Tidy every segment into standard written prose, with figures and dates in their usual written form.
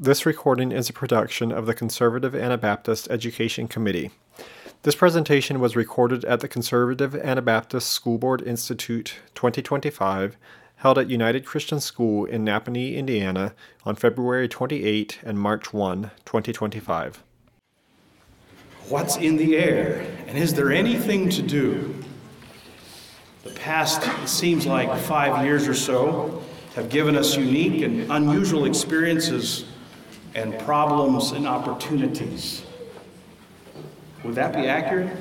This recording is a production of the Conservative Anabaptist Education Committee. This presentation was recorded at the Conservative Anabaptist School Board Institute 2025, held at United Christian School in Napanee, Indiana, on February 28 and March 1, 2025. What's in the air, and is there anything to do? The past, it seems like 5 years or so, have given us unique and unusual experiences and problems and opportunities. Would that be accurate?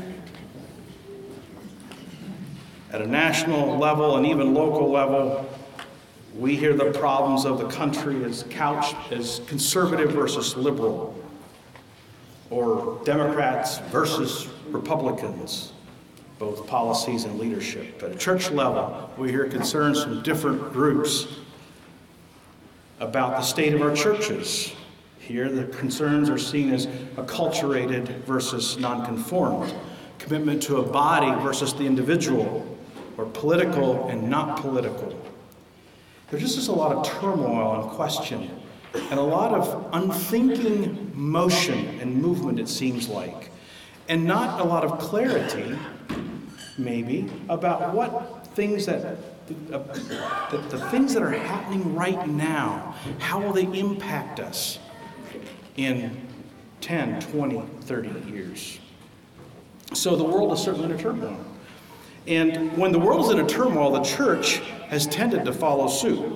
At a national level and even local level, we hear the problems of the country as couched as conservative versus liberal, or Democrats versus Republicans, both policies and leadership. At a church level, we hear concerns from different groups about the state of our churches. Here, the concerns are seen as acculturated versus nonconformed, commitment to a body versus the individual, or political and not political. There just is a lot of turmoil and question, and a lot of unthinking motion and movement, it seems like, and not a lot of clarity, maybe, about what things that the things that are happening right now, how will they impact us in 10, 20, 30 years. So the world is certainly in a turmoil. And when the world is in a turmoil, the church has tended to follow suit.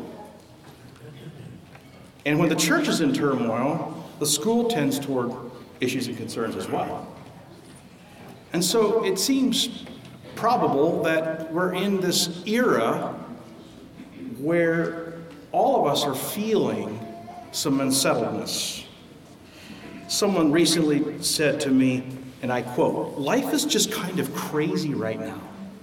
And when the church is in turmoil, the school tends toward issues and concerns as well. And so it seems probable that we're in this era where all of us are feeling some unsettledness. Someone recently said to me, and I quote, "Life is just kind of crazy right now."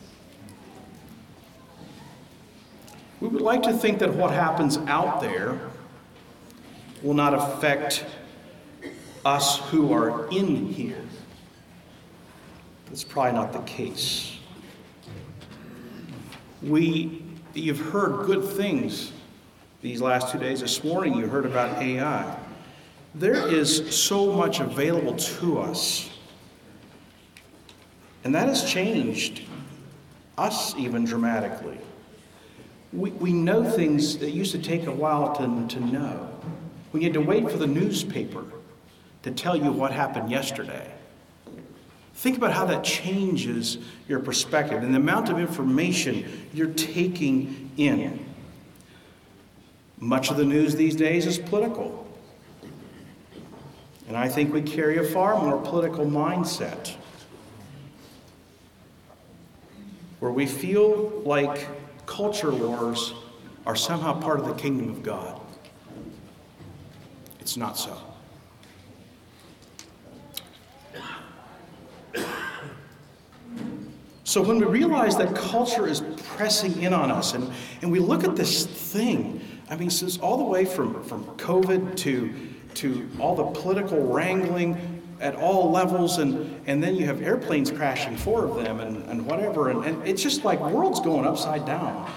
We would like to think that what happens out there will not affect us who are in here. That's probably not the case. You've heard good things these last 2 days. This morning you heard about AI. There is so much available to us. And that has changed us even dramatically. We know things that used to take a while to know. We had to wait for the newspaper to tell you what happened yesterday. Think about how that changes your perspective and the amount of information you're taking in. Much of the news these days is political. And I think we carry a far more political mindset, where we feel like culture wars are somehow part of the kingdom of God. It's not so. So when we realize that culture is pressing in on us, and we look at this thing, I mean, since all the way from COVID to all the political wrangling at all levels, and then you have airplanes crashing, 4 of them, and whatever, and it's just like world's going upside down.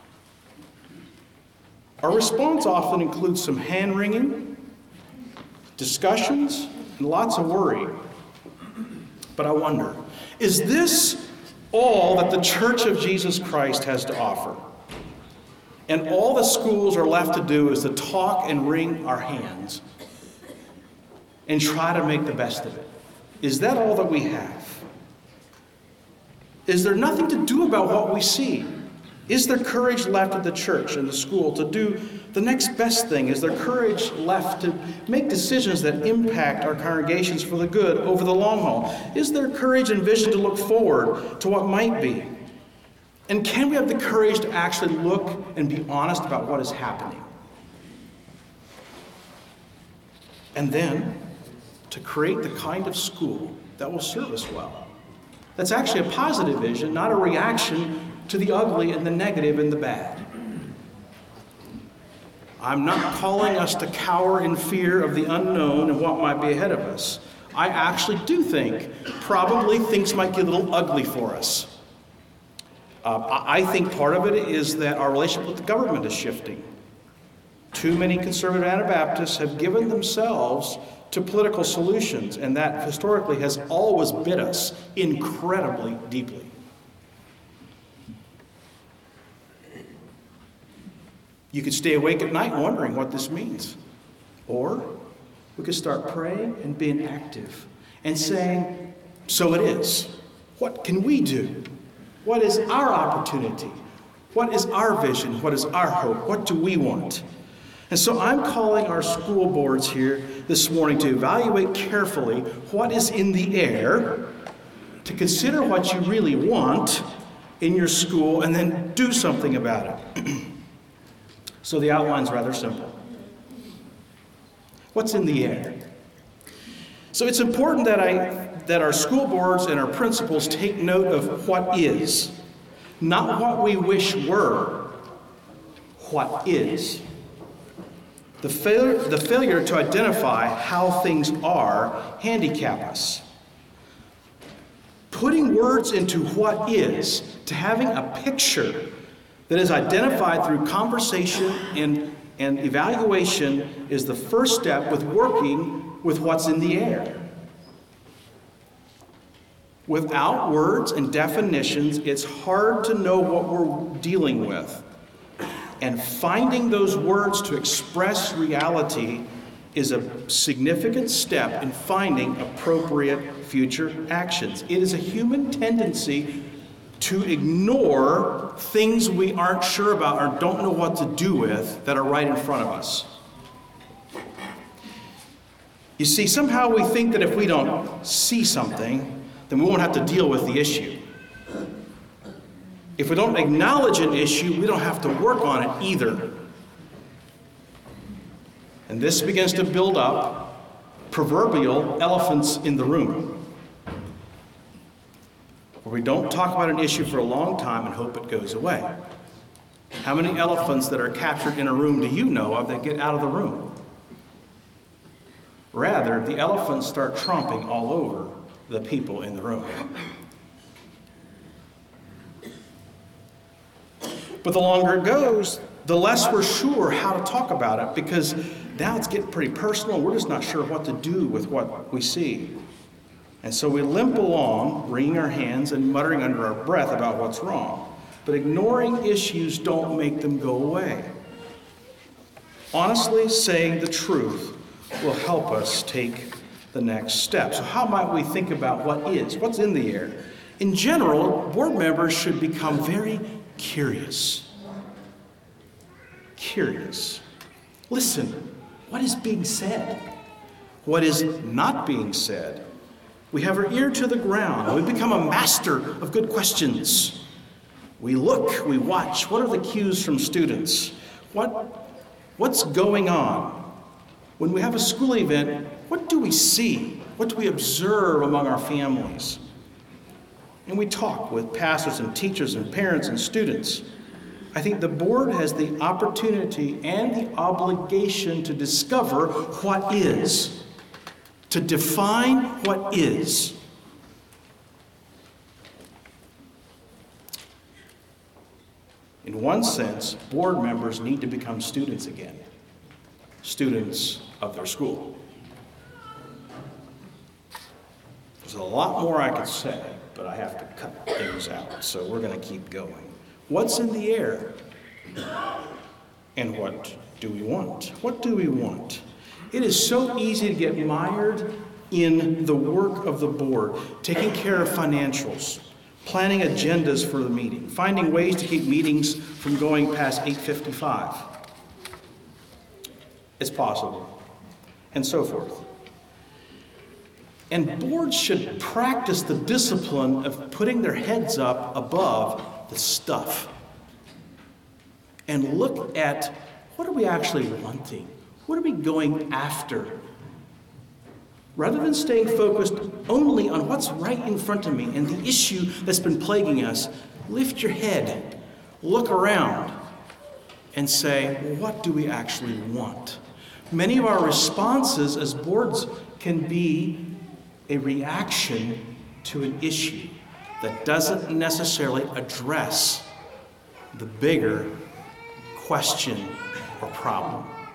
Our response often includes some hand-wringing, discussions, and lots of worry. But I wonder, is this all that the Church of Jesus Christ has to offer? And all the schools are left to do is to talk and wring our hands and try to make the best of it. Is that all that we have? Is there nothing to do about what we see? Is there courage left at the church and the school to do the next best thing? Is there courage left to make decisions that impact our congregations for the good over the long haul? Is there courage and vision to look forward to what might be? And can we have the courage to actually look and be honest about what is happening? And then to create the kind of school that will serve us well. That's actually a positive vision, not a reaction to the ugly and the negative and the bad. I'm not calling us to cower in fear of the unknown and what might be ahead of us. I actually do think probably things might get a little ugly for us. I think part of it is that our relationship with the government is shifting. Too many conservative Anabaptists have given themselves to political solutions, and that historically has always bit us incredibly deeply. You could stay awake at night wondering what this means. Or we could start praying and being active and saying, so it is. What can we do? What is our opportunity? What is our vision? What is our hope? What do we want? And so I'm calling our school boards here this morning to evaluate carefully what is in the air, to consider what you really want in your school, and then do something about it. So the outline's rather simple. What's in the air? So it's important that our school boards and our principals take note of what is, not what we wish were, what is. The failure to identify how things are handicap us. Putting words into what is, to having a picture that is identified through conversation and evaluation, is the first step with working with what's in the air. Without words and definitions, it's hard to know what we're dealing with. And finding those words to express reality is a significant step in finding appropriate future actions. It is a human tendency to ignore things we aren't sure about or don't know what to do with that are right in front of us. You see, somehow we think that if we don't see something, then we won't have to deal with the issue. If we don't acknowledge an issue, we don't have to work on it either. And this begins to build up proverbial elephants in the room, where we don't talk about an issue for a long time and hope it goes away. How many elephants that are captured in a room do you know of that get out of the room? Rather, the elephants start tromping all over the people in the room. But the longer it goes, the less we're sure how to talk about it, because now it's getting pretty personal and we're just not sure what to do with what we see. And so we limp along, wringing our hands and muttering under our breath about what's wrong. But ignoring issues don't make them go away. Honestly saying the truth will help us take the next step. So how might we think about what's in the air? In general, board members should become very curious. Curious. Listen, what is being said? What is not being said? We have our ear to the ground. We become a master of good questions. We look, we watch. What are the cues from students? What's going on? When we have a school event, what do we see? What do we observe among our families? And we talk with pastors and teachers and parents and students. I think the board has the opportunity and the obligation to discover what is, to define what is. In one sense, board members need to become students again, students of their school. There's a lot more I could say, but I have to cut things out, so we're going to keep going. What's in the air? And what do we want? What do we want? It is so easy to get mired in the work of the board, taking care of financials, planning agendas for the meeting, finding ways to keep meetings from going past 8:55. It's possible, and so forth. And boards should practice the discipline of putting their heads up above the stuff and look at what are we actually wanting? What are we going after? Rather than staying focused only on what's right in front of me and the issue that's been plaguing us, lift your head, look around, and say, well, what do we actually want? Many of our responses as boards can be a reaction to an issue that doesn't necessarily address the bigger question or problem.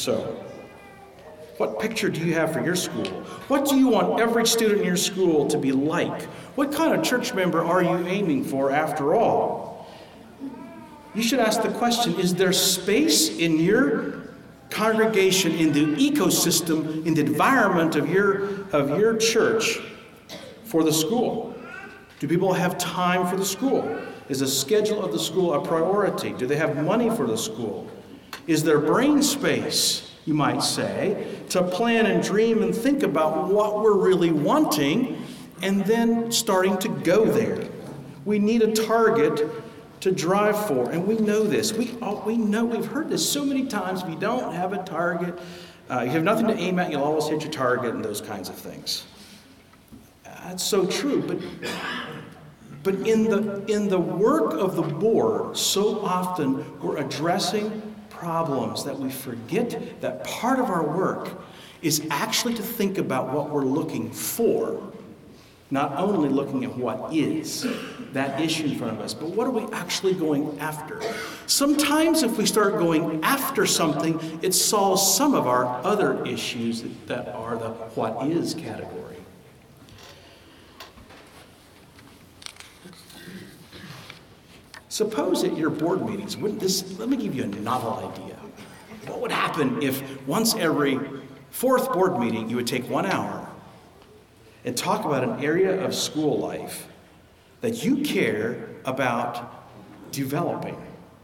So, what picture do you have for your school? What do you want every student in your school to be like? What kind of church member are you aiming for after all? You should ask the question, is there space in your congregation, in the ecosystem, in the environment of your church for the school? Do people have time for the school? Is the schedule of the school a priority? Do they have money for the school? Is there brain space, you might say, to plan and dream and think about what we're really wanting and then starting to go there? We need a target to drive for, and we know this. We know, we've heard this so many times. If you don't have a target, you have nothing to aim at, you'll always hit your target and those kinds of things. That's so true, but in the work of the board, so often we're addressing problems that we forget that part of our work is actually to think about what we're looking for, not only looking at what is that issue in front of us, but what are we actually going after? Sometimes if we start going after something, it solves some of our other issues that are the what is category. Suppose at your board meetings, let me give you a novel idea. What would happen if once every fourth board meeting you would take 1 hour and talk about an area of school life that you care about developing?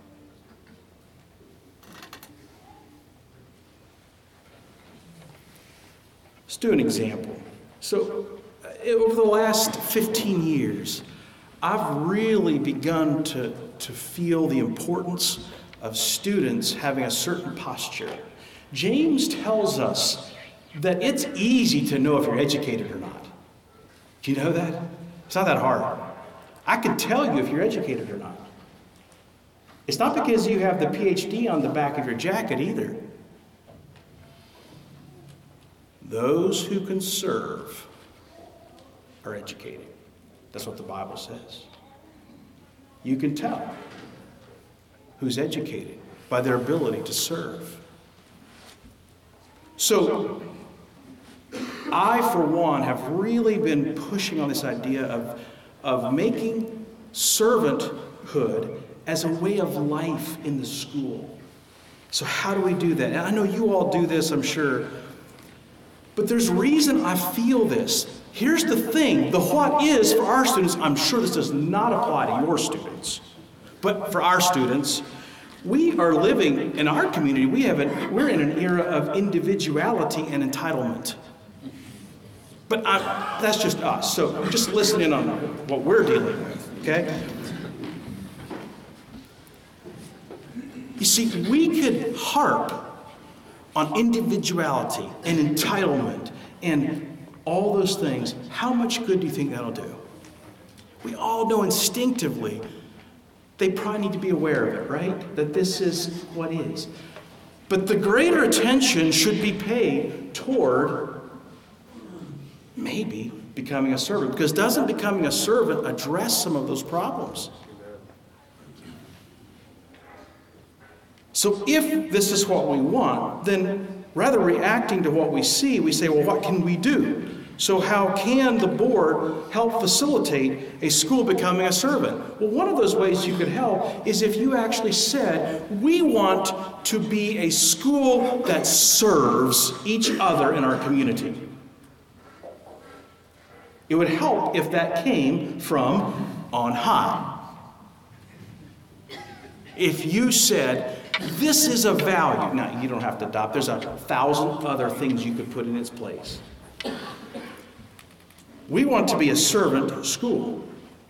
Let's do an example. So, over the last 15 years, I've really begun to feel the importance of students having a certain posture. James tells us that it's easy to know if you're educated or not. Do you know that? It's not that hard. I can tell you if you're educated or not. It's not because you have the PhD on the back of your jacket either. Those who can serve are educated. That's what the Bible says. You can tell who's educated by their ability to serve. So, I, for one, have really been pushing on this idea of making servanthood as a way of life in the school. So how do we do that? And I know you all do this, I'm sure. But there's a reason I feel this. Here's the thing, the what is for our students, I'm sure this does not apply to your students, but for our students, we are living in our community, we're in an era of individuality and entitlement. But that's just us, so just listen in on what we're dealing with, okay? You see, we could harp on individuality and entitlement and all those things. How much good do you think that'll do? We all know instinctively they probably need to be aware of it, right? That this is what is. But the greater attention should be paid toward maybe becoming a servant. Because doesn't becoming a servant address some of those problems? So if this is what we want, then rather reacting to what we see, we say, well, what can we do? So how can the board help facilitate a school becoming a servant? Well, one of those ways you could help is if you actually said, we want to be a school that serves each other in our community. It would help if that came from on high. If you said, this is a value. Now, you don't have to adopt. There's 1,000 other things you could put in its place. We want to be a servant school.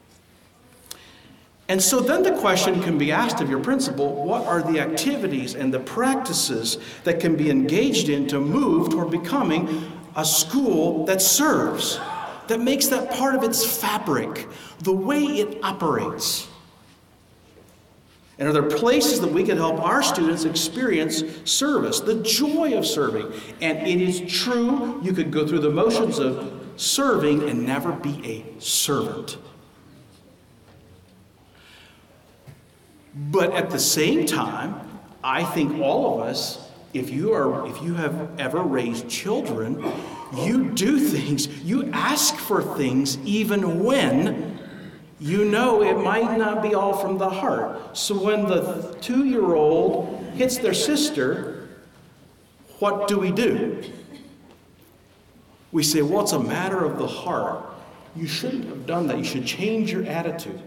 And so then the question can be asked of your principal, what are the activities and the practices that can be engaged in to move toward becoming a school that serves, that makes that part of its fabric, the way it operates? And are there places that we can help our students experience service, the joy of serving? And it is true, you could go through the motions of serving and never be a servant. But at the same time, I think all of us if you have ever raised children, you do things, you ask for things even when you know it might not be all from the heart. So when the 2-year-old hits their sister, what do? We say, well, it's a matter of the heart. You shouldn't have done that. You should change your attitude.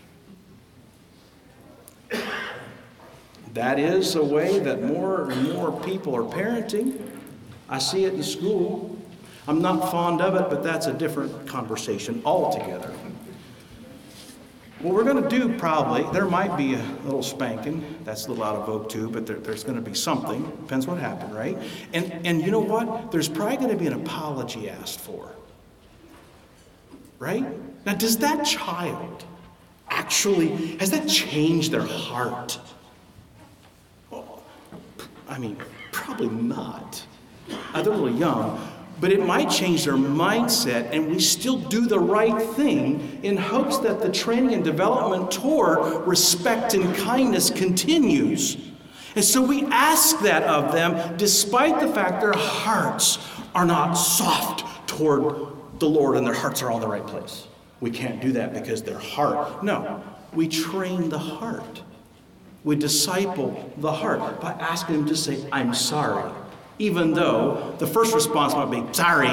That is a way that more and more people are parenting. I see it in school. I'm not fond of it, but that's a different conversation altogether. What we're going to do probably, there might be a little spanking. That's a little out of vogue too, but there's going to be something. Depends what happened, right? And you know what? There's probably going to be an apology asked for. Right? Now, does that child actually, has that changed their heart? Well, I mean, probably not. They're really young. But it might change their mindset, and we still do the right thing in hopes that the training and development toward respect and kindness continues. And so we ask that of them, despite the fact their hearts are not soft toward the Lord and their hearts are all in the right place. We can't do that because their heart. No, we train the heart. We disciple the heart by asking them to say, I'm sorry. Even though the first response might be, sorry.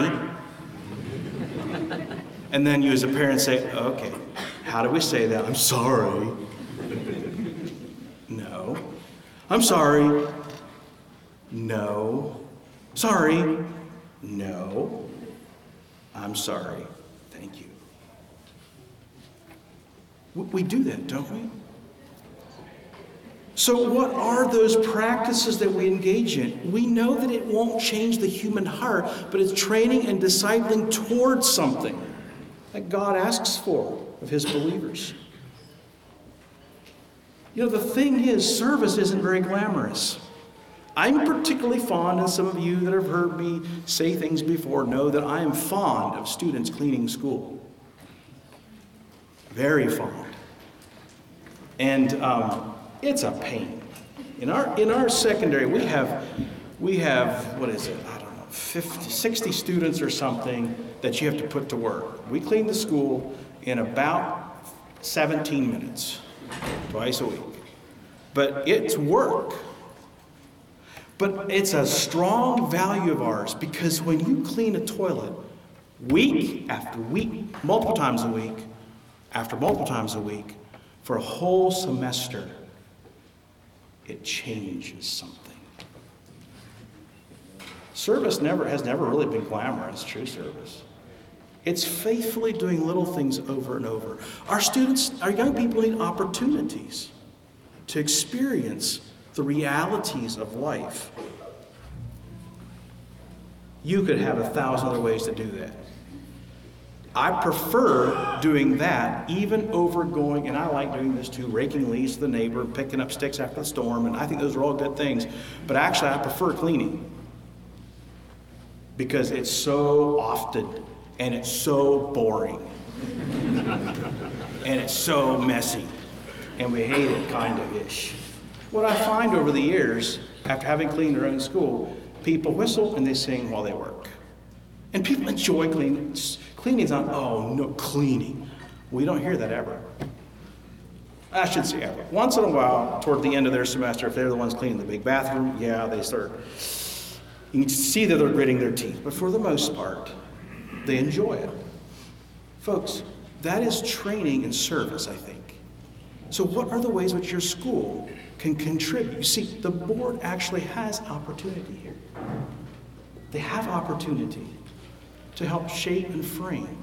And then you as a parent say, okay, how do we say that? I'm sorry. No. I'm sorry. No. Sorry. No. I'm sorry. Thank you. We do that, don't we? So what are those practices that we engage in? We know that it won't change the human heart, but it's training and discipling towards something that God asks for of his believers. You know, the thing is, service isn't very glamorous. I'm particularly fond, and some of you that have heard me say things before know that I am fond of students cleaning school. Very fond. And it's a pain. In our secondary, we have what is it? I don't know, 50, 60 students or something that you have to put to work. We clean the school in about 17 minutes, twice a week. But it's work. But it's a strong value of ours because when you clean a toilet week after week, multiple times a week, after multiple times a week, for a whole semester, it changes something. Service has never really been glamorous, true service. It's faithfully doing little things over and over. Our students, our young people need opportunities to experience the realities of life. You could have 1,000 other ways to do that. I prefer doing that even over going, and I like doing this too, raking leaves to the neighbor, picking up sticks after the storm, and I think those are all good things. But actually, I prefer cleaning because it's so often, and it's so boring, and it's so messy, and we hate it kind of-ish. What I find over the years, after having cleaned their own school, people whistle and they sing while they work. And people enjoy cleaning. Cleaning's not, oh, no, cleaning. We don't hear that ever. I should say ever. Once in a while, toward the end of their semester, if they're the ones cleaning the big bathroom, yeah, they start, you can see that they're gritting their teeth. But for the most part, they enjoy it. Folks, that is training and service, I think. So what are the ways in which your school can contribute? You see, the board actually has opportunity here. They have opportunity to help shape and frame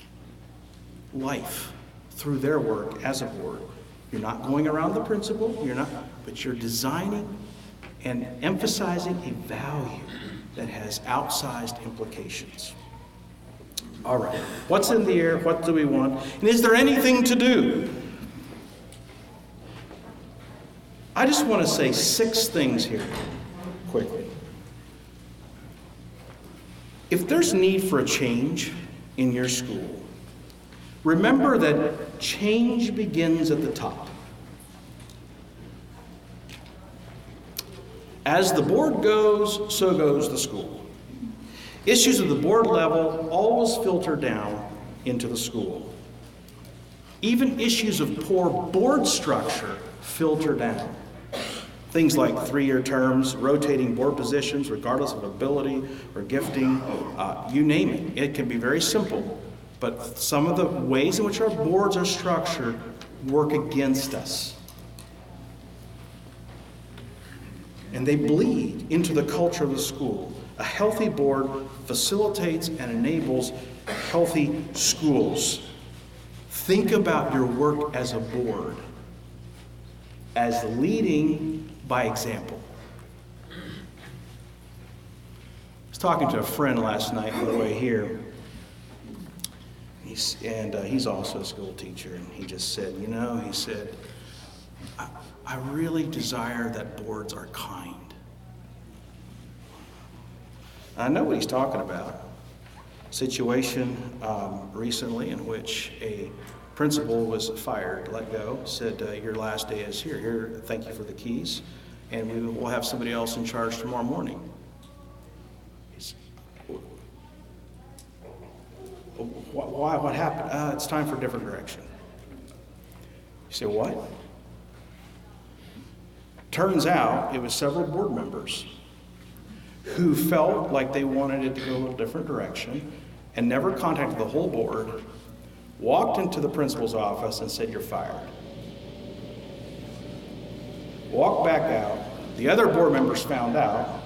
life through their work as a board. You're not going around the principle, but you're designing and emphasizing a value that has outsized implications. All right, what's in the air? What do we want? And is there anything to do? I just want to say 6 things here, quickly. If there's need for a change in your school, remember that change begins at the top. As the board goes, so goes the school. Issues at the board level always filter down into the school. Even issues of poor board structure filter down. Things like 3-year terms, rotating board positions regardless of ability or gifting, you name it. It can be very simple, but some of the ways in which our boards are structured work against us. And they bleed into the culture of the school. A healthy board facilitates and enables healthy schools. Think about your work as a board as leading by example. I was talking to a friend last night on the way here. He's also a school teacher, and he just said, I really desire that boards are kind. I know what he's talking about. Situation recently in which a principal was fired, let go, said, your last day is here. Here, thank you for the keys, and we will have somebody else in charge tomorrow morning. Why? What happened? It's time for a different direction. You say, what? Turns out it was several board members who felt like they wanted it to go a little different direction and never contacted the whole board, walked into the principal's office and said, you're fired. Walked back out. The other board members found out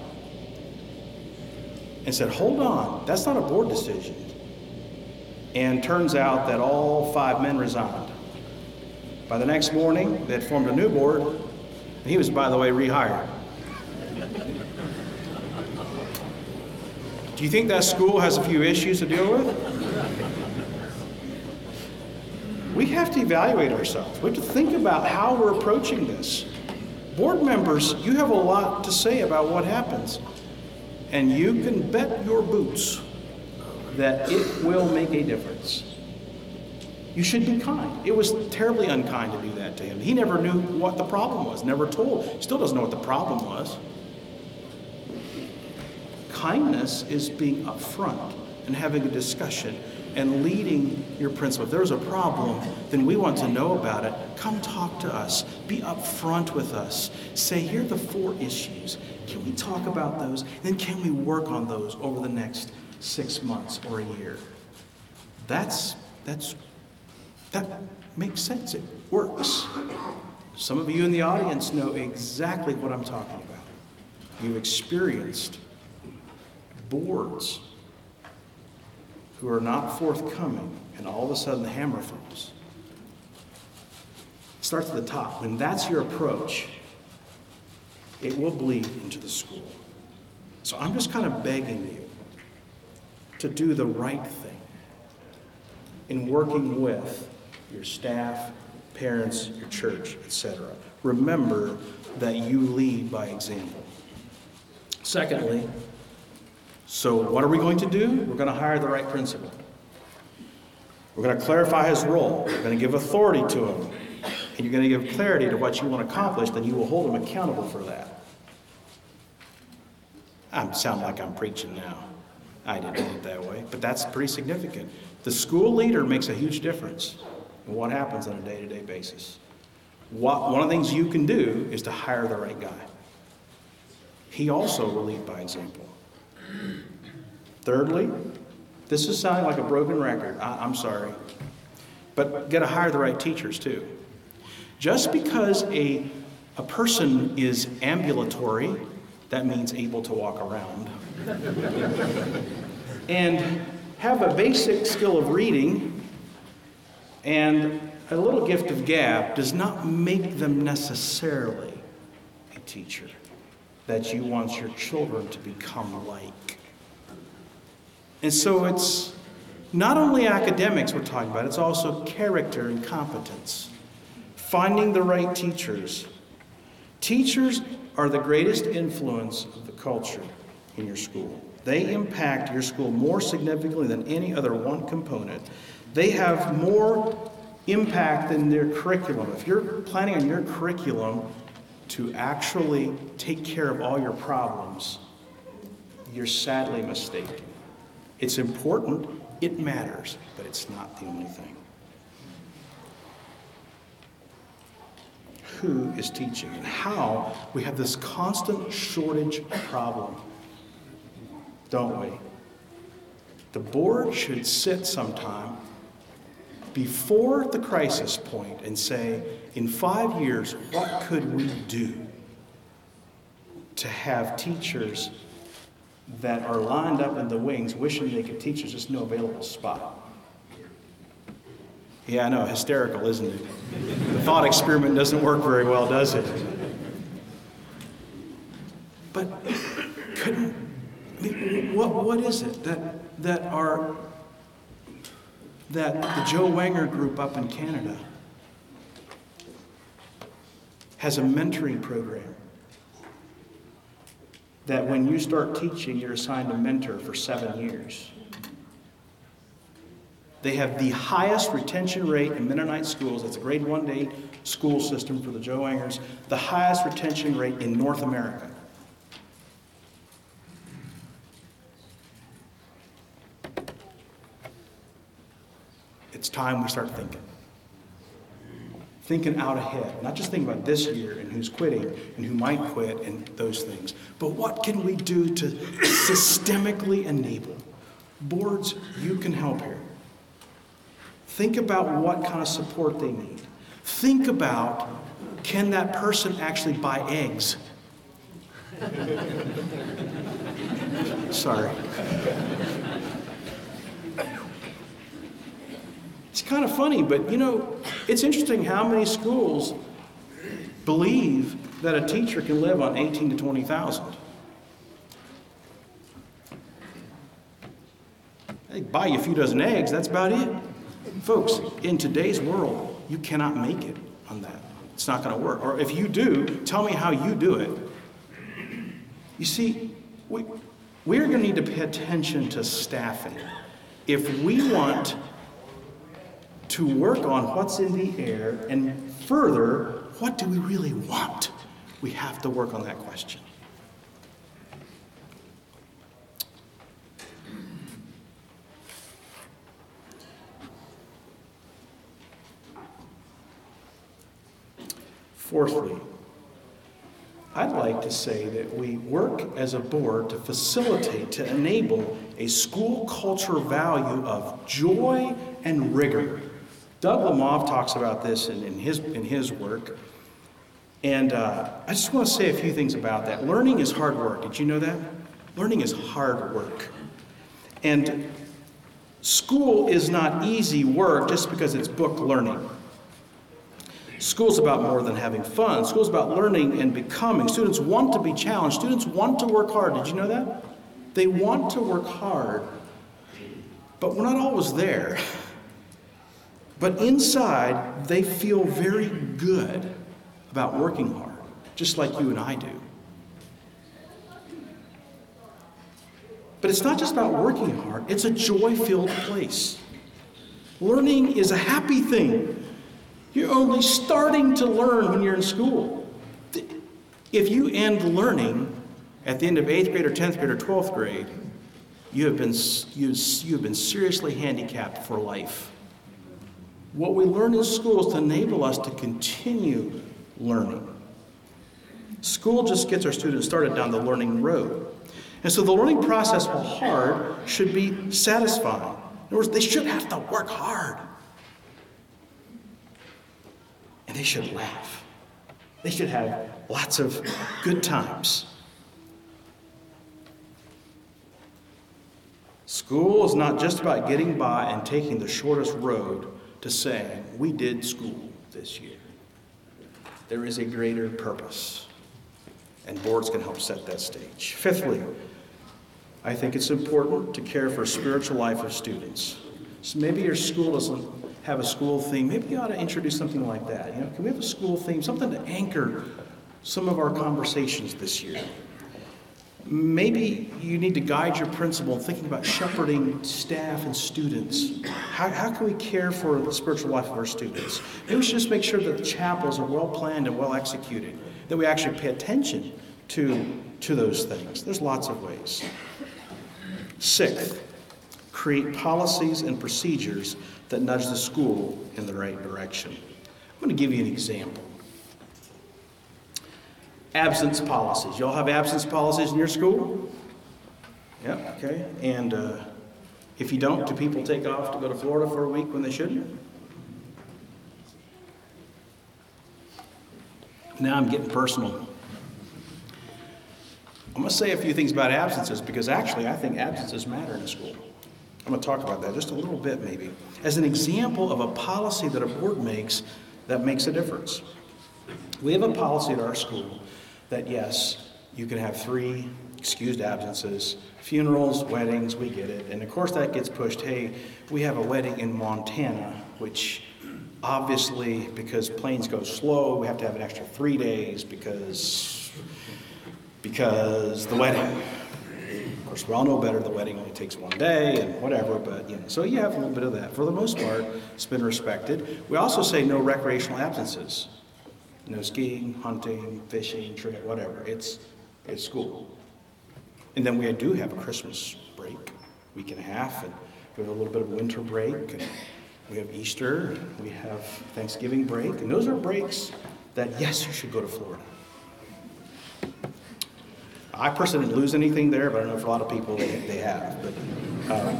and said, hold on, that's not a board decision. And turns out that all 5 men resigned. By the next morning, they had formed a new board, and he was, by the way, rehired. Do you think that school has a few issues to deal with? We have to evaluate ourselves. We have to think about how we're approaching this. Board members, you have a lot to say about what happens. And you can bet your boots that it will make a difference. You should be kind. It was terribly unkind to do that to him. He never knew what the problem was, never told. Still doesn't know what the problem was. Kindness is being upfront and having a discussion and leading your principal. If there's a problem, then we want to know about it. Come talk to us. Be upfront with us. Say, here are the 4 issues. Can we talk about those? Then can we work on those over the next 6 months or a year? That makes sense. It works. Some of you in the audience know exactly what I'm talking about. You've experienced boards who are not forthcoming, and all of a sudden the hammer falls. It starts at the top. When that's your approach, it will bleed into the school. So I'm just kind of begging you to do the right thing in working with your staff, parents, your church, etc. Remember that you lead by example. Secondly, so what are we going to do? We're going to hire the right principal. We're going to clarify his role. We're going to give authority to him. And you're going to give clarity to what you want to accomplish, then you will hold him accountable for that. I sound like I'm preaching now. I didn't mean it that way, but that's pretty significant. The school leader makes a huge difference in what happens on a day-to-day basis. One of the things you can do is to hire the right guy. He also will lead by example. Thirdly, this is sounding like a broken record. I'm sorry. But got to hire the right teachers too. Just because a person is ambulatory, that means able to walk around, and have a basic skill of reading and a little gift of gab does not make them necessarily a teacher that you want your children to become like. And so it's not only academics we're talking about, it's also character and competence. Finding the right teachers. Teachers are the greatest influence of the culture in your school. They impact your school more significantly than any other one component. They have more impact than their curriculum. If you're planning on your curriculum to actually take care of all your problems, you're sadly mistaken. It's important, it matters, but it's not the only thing. Who is teaching and how we have this constant shortage problem, don't we? The board should sit sometime before the crisis point and say, in 5 years, what could we do to have teachers that are lined up in the wings wishing they could teach, there's just no available spot? Yeah, I know, hysterical, isn't it? The thought experiment doesn't work very well, does it? But what is it that the Joe Wanger group up in Canada has a mentoring program that when you start teaching, you're assigned a mentor for 7 years. They have the highest retention rate in Mennonite schools. It's a grade 1 to 8 school system for the Joe Wangers. The highest retention rate in North America. It's time we start thinking. Thinking out ahead. Not just thinking about this year and who's quitting and who might quit and those things. But what can we do to systemically enable? Boards, you can help here. Think about what kind of support they need. Think about, can that person actually buy eggs? Sorry. It's kind of funny, but it's interesting how many schools believe that a teacher can live on $18,000 to $20,000. They buy you a few dozen eggs, that's about it. Folks, in today's world, you cannot make it on that. It's not going to work. Or if you do, tell me how you do it. You see, we're going to need to pay attention to staffing. If we want to work on what's in the air and further, what do we really want? We have to work on that question. Fourthly, I'd like to say that we work as a board to facilitate, to enable a school culture value of joy and rigor. Doug Lemov talks about this in his work. And I just want to say a few things about that. Learning is hard work. Did you know that? Learning is hard work. And school is not easy work just because it's book learning. School's about more than having fun. School's about learning and becoming. Students want to be challenged. Students want to work hard. Did you know that? They want to work hard, but we're not always there. But inside, they feel very good about working hard, just like you and I do. But it's not just about working hard. It's a joy-filled place. Learning is a happy thing. You're only starting to learn when you're in school. If you end learning at the end of 8th grade or 10th grade or 12th grade, you have been seriously handicapped for life. What we learn in school is to enable us to continue learning. School just gets our students started down the learning road. And so the learning process, while hard, should be satisfying. In other words, they should have to work hard. And they should laugh. They should have lots of good times. School is not just about getting by and taking the shortest road to saying, we did school this year. There is a greater purpose, and boards can help set that stage. Fifthly, I think it's important to care for spiritual life of students. So maybe your school doesn't have a school theme. Maybe you ought to introduce something like that. Can we have a school theme, something to anchor some of our conversations this year? Maybe you need to guide your principal in thinking about shepherding staff and students. How can we care for the spiritual life of our students? Maybe we should just make sure that the chapels are well planned and well executed, that we actually pay attention to those things. There's lots of ways. Sixth, create policies and procedures that nudge the school in the right direction. I'm going to give you an example. Absence policies. Y'all have absence policies in your school? Yeah, okay. And if you don't, do people take off to go to Florida for a week when they shouldn't? Now I'm getting personal. I'm going to say a few things about absences because actually I think absences matter in a school. I'm going to talk about that just a little bit maybe. As an example of a policy that a board makes that makes a difference. We have a policy at our school that yes, you can have 3 excused absences, funerals, weddings, we get it. And of course that gets pushed, hey, we have a wedding in Montana, which obviously because planes go slow, we have to have an extra 3 days because the wedding. Of course, we all know better, the wedding only takes 1 day and whatever, but so you have a little bit of that. For the most part, it's been respected. We also say no recreational absences. No skiing, hunting, fishing, trip, whatever. It's school. And then we do have a Christmas break, week and a half, and we have a little bit of winter break, and we have Easter, and we have Thanksgiving break, and those are breaks that, yes, you should go to Florida. I personally didn't lose anything there, but I know for a lot of people they have. But,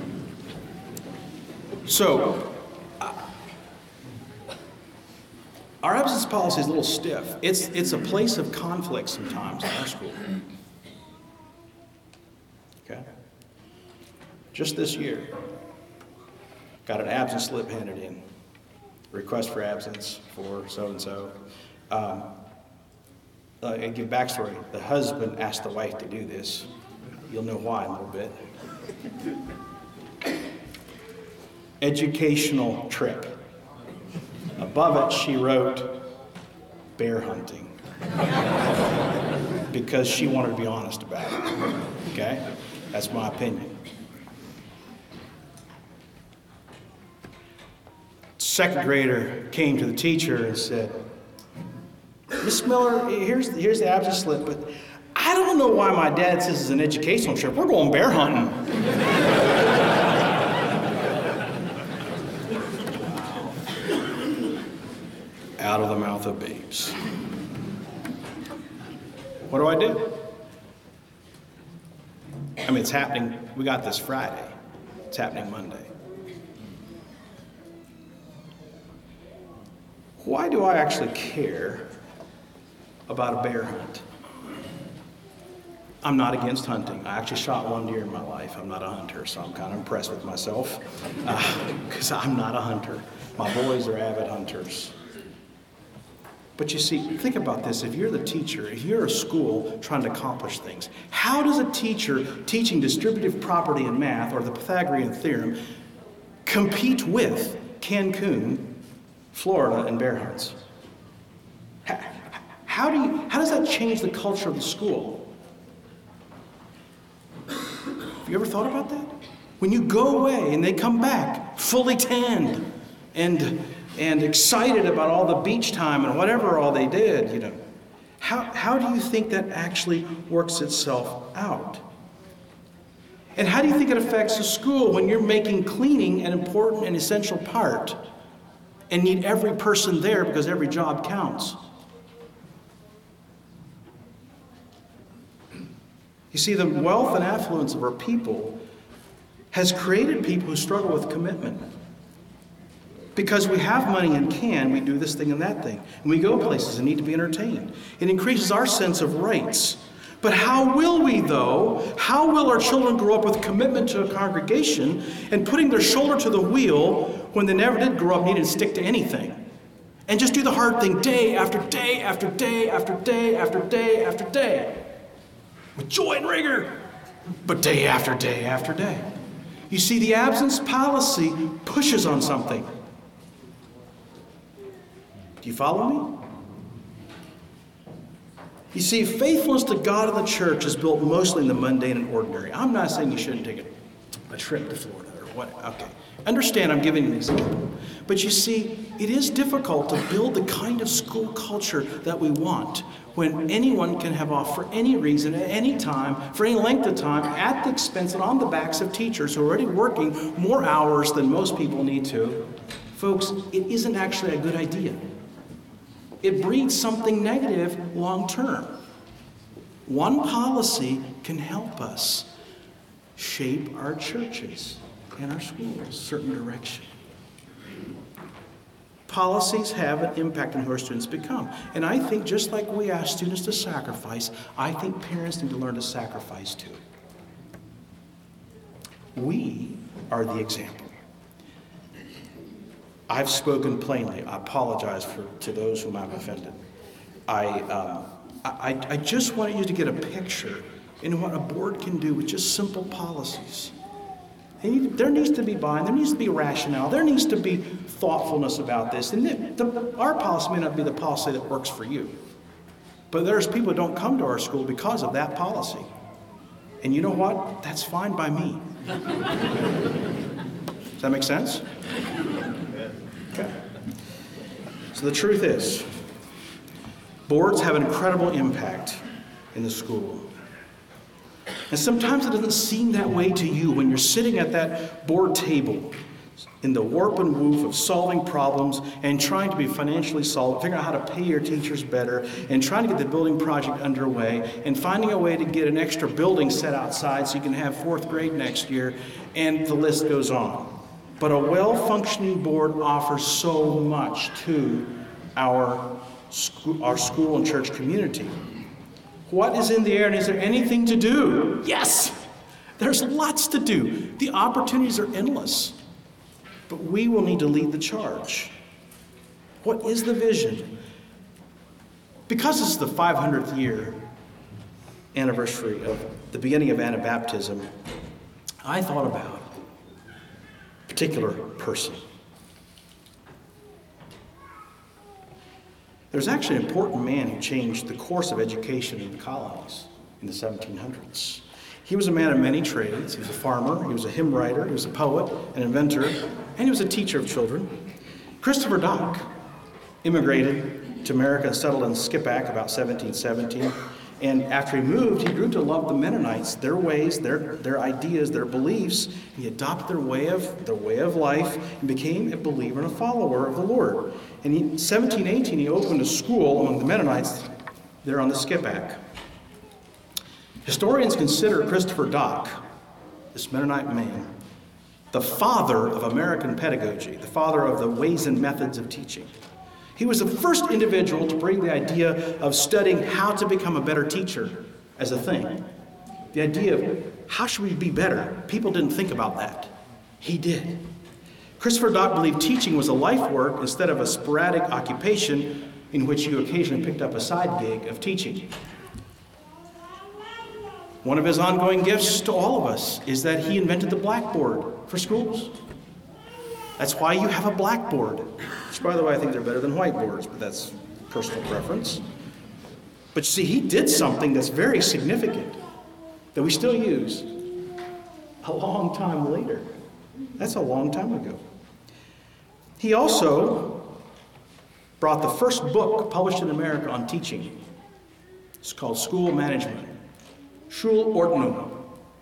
our absence policy is a little stiff. It's a place of conflict sometimes in our school. Okay? Just this year, got an absence slip handed in. Request for absence for so-and-so. I give backstory. The husband asked the wife to do this. You'll know why in a little bit. Educational trip. Above it, she wrote, bear hunting. Because she wanted to be honest about it. Okay? That's my opinion. Second grader came to the teacher and said, Miss Miller, here's the absence slip, but I don't know why my dad says it's an educational trip. We're going bear hunting. Out of the mouth of babes. What do? I mean, it's happening. We got this Friday. It's happening Monday. Why do I actually care about a bear hunt? I'm not against hunting. I actually shot 1 deer in my life. I'm not a hunter, so I'm kind of impressed with myself because I'm not a hunter. My boys are avid hunters. But you see, think about this. If you're the teacher, if you're a school trying to accomplish things, how does a teacher teaching distributive property and math or the Pythagorean theorem compete with Cancun, Florida, and bear hunts? How does that change the culture of the school? Have you ever thought about that? When you go away and they come back fully tanned and excited about all the beach time and whatever all they did, how do you think that actually works itself out? And how do you think it affects the school when you're making cleaning an important and essential part and need every person there because every job counts? You see, the wealth and affluence of our people has created people who struggle with commitment. Because we have money and we do this thing and that thing. And we go places and need to be entertained. It increases our sense of rights. But how will we, though? How will our children grow up with commitment to a congregation and putting their shoulder to the wheel when they never did grow up needing to stick to anything? And just do the hard thing day after day after day after day after day after day. With joy and rigor, but day after day after day. You see, the absence policy pushes on something. Do you follow me? You see, faithfulness to God and the church is built mostly in the mundane and ordinary. I'm not saying you shouldn't take a trip to Florida or what. Okay. Understand, I'm giving you an example. But you see, it is difficult to build the kind of school culture that we want when anyone can have off for any reason, at any time, for any length of time, at the expense and on the backs of teachers who are already working more hours than most people need to. Folks, it isn't actually a good idea. It breeds something negative long term. One policy can help us shape our churches and our schools a certain direction. Policies have an impact on who our students become. And I think just like we ask students to sacrifice, I think parents need to learn to sacrifice too. We are the example. I've spoken plainly. I apologize to those whom I've offended. I just want you to get a picture in what a board can do with just simple policies. There needs to be buy-in, there needs to be rationale, there needs to be thoughtfulness about this. And our policy may not be the policy that works for you. But there's people who don't come to our school because of that policy. And you know what? That's fine by me. Does that make sense? Okay. So the truth is, boards have an incredible impact in the school. And sometimes it doesn't seem that way to you when you're sitting at that board table in the warp and woof of solving problems and trying to be financially solid, figuring out how to pay your teachers better, and trying to get the building project underway, and finding a way to get an extra building set outside so you can have fourth grade next year, and the list goes on. But a well-functioning board offers so much to our school and church community. What is in the air, and is there anything to do? Yes! There's lots to do. The opportunities are endless. But we will need to lead the charge. What is the vision? Because this is the 500th year anniversary of the beginning of Anabaptism, I thought about a particular person. There's actually an important man who changed the course of education in the colonies in the 1700s. He was a man of many trades. He was a farmer, he was a hymn writer, he was a poet, an inventor, and he was a teacher of children. Christopher Dock immigrated to America and settled in Skippack about 1717. And after he moved, he grew to love the Mennonites, their ways, their ideas, their beliefs. He adopted their way of life and became a believer and a follower of the Lord. And in 1718, he opened a school among the Mennonites there on the Skippack. Historians consider Christopher Dock, this Mennonite man, the father of American pedagogy, the father of the ways and methods of teaching. He was the first individual to bring the idea of studying how to become a better teacher as a thing. The idea of how should we be better? People didn't think about that. He did. Christopher Dock believed teaching was a life work instead of a sporadic occupation in which you occasionally picked up a side gig of teaching. One of his ongoing gifts to all of us is that he invented the blackboard for schools. That's why you have a blackboard. Which, by the way, I think they're better than whiteboards, but that's personal preference. But you see, he did something that's very significant that we still use a long time later. That's a long time ago. He also brought the first book published in America on teaching. It's called School Management, Schulordnung.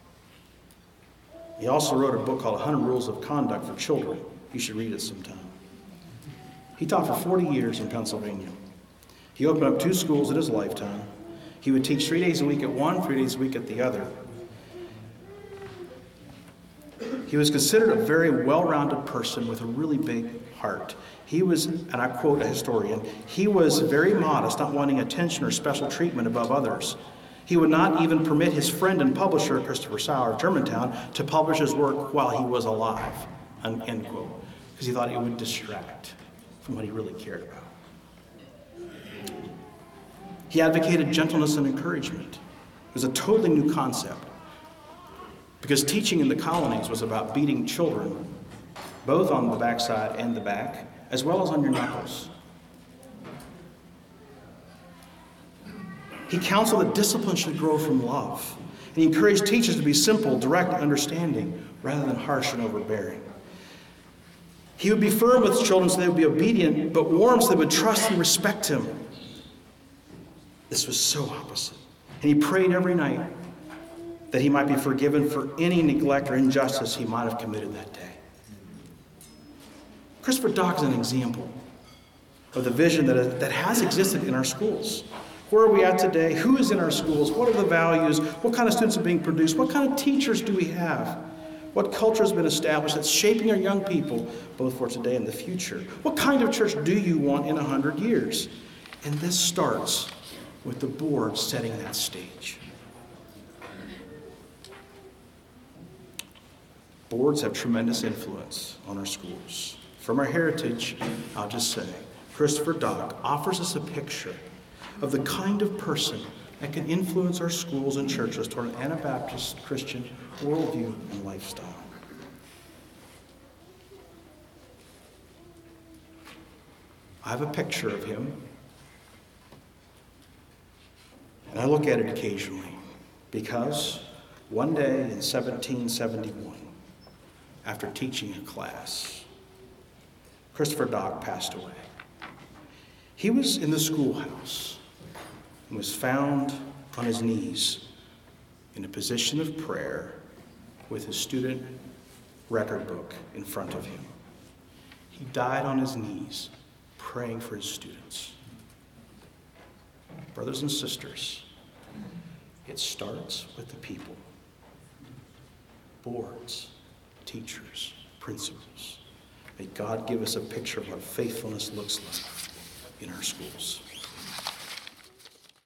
He also wrote a book called 100 Rules of Conduct for Children. You should read it sometime. He taught for 40 years in Pennsylvania. He opened up 2 schools in his lifetime. He would teach 3 days a week at one, 3 days a week at the other. He was considered a very well-rounded person with a really big heart. He was, and I quote a historian, he was very modest, not wanting attention or special treatment above others. He would not even permit his friend and publisher, Christopher Sauer of Germantown, to publish his work while he was alive, end quote, because he thought it would distract from what he really cared about. He advocated gentleness and encouragement. It was a totally new concept, because teaching in the colonies was about beating children, both on the backside and the back, as well as on your knuckles. He counseled that discipline should grow from love. And he encouraged teachers to be simple, direct, and understanding, rather than harsh and overbearing. He would be firm with children so they would be obedient, but warm so they would trust and respect him. This was so opposite. And he prayed every night that he might be forgiven for any neglect or injustice he might have committed that day. Christopher Dock is an example of the vision that has existed in our schools. Where are we at today? Who is in our schools? What are the values? What kind of students are being produced? What kind of teachers do we have? What culture has been established that's shaping our young people, both for today and the future? What kind of church do you want in 100 years? And this starts with the board setting that stage. Boards have tremendous influence on our schools. From our heritage, I'll just say, Christopher Dock offers us a picture of the kind of person that can influence our schools and churches toward an Anabaptist Christian worldview and lifestyle. I have a picture of him, and I look at it occasionally because one day in 1771, after teaching a class, Christopher Dock passed away. He was in the schoolhouse and was found on his knees in a position of prayer with his student record book in front of him. He died on his knees praying for his students. Brothers and sisters, it starts with the people. Boards, teachers, principals. May God give us a picture of what faithfulness looks like in our schools.